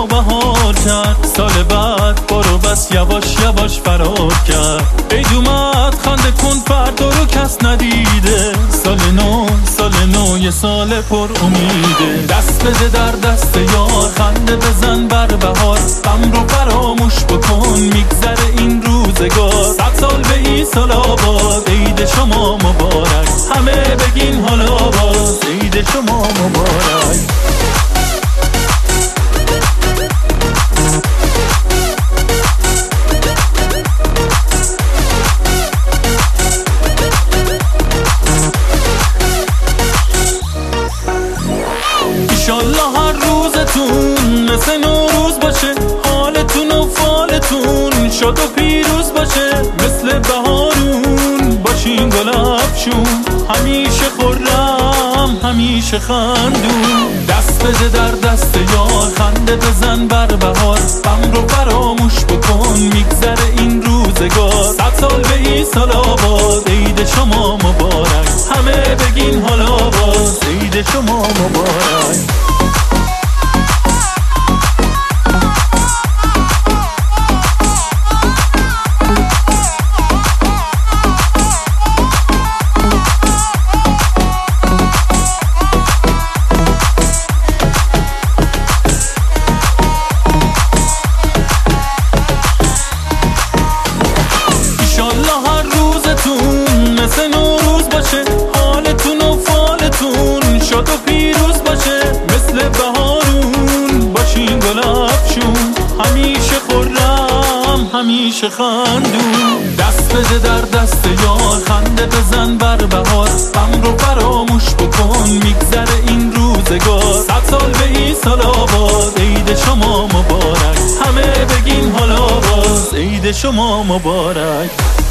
ما بهار کرد، سال بعد برو بس یواش یواش فرار کرد. عید اومد خنده کن فردا رو کس ندیده، سال نو یه سال پر امیده. دست بده در دست یار، خنده بزن بر بهار، غم رو فراموش بکن میگذره این روزگار. 100 سال به این سال آباد، عید شما مبارک، همه بگین حالا باز عید شما مبارک. ایشالله هر روزتون مثل نوروز باشه، حالتون و فالتون شاد و پیروز باشه. مثل بهارون باشین گل افشون، همیشه خرم همیشه خندون. دست بده در دست یار، خنده بزن بر بهار، غم رو فراموش بکن میگذره این روزگار. 100 سال به این سال آباد، عید شما مبارک، همه بگین حالا باز عید شما مبارک. مثل نوروز باشه، حالتون و فالتون شاد و پیروز باشه. مثل بهارون باشین گل افشون، همیشه خرم همیشه خندون. دست بده در دست یار، خنده بزن بر بهار، غم رو فراموش بکن میگذره این روزگار. 100 سال به این سال آباد، عید شما مبارک، همه بگین حالا باز عید شما مبارک.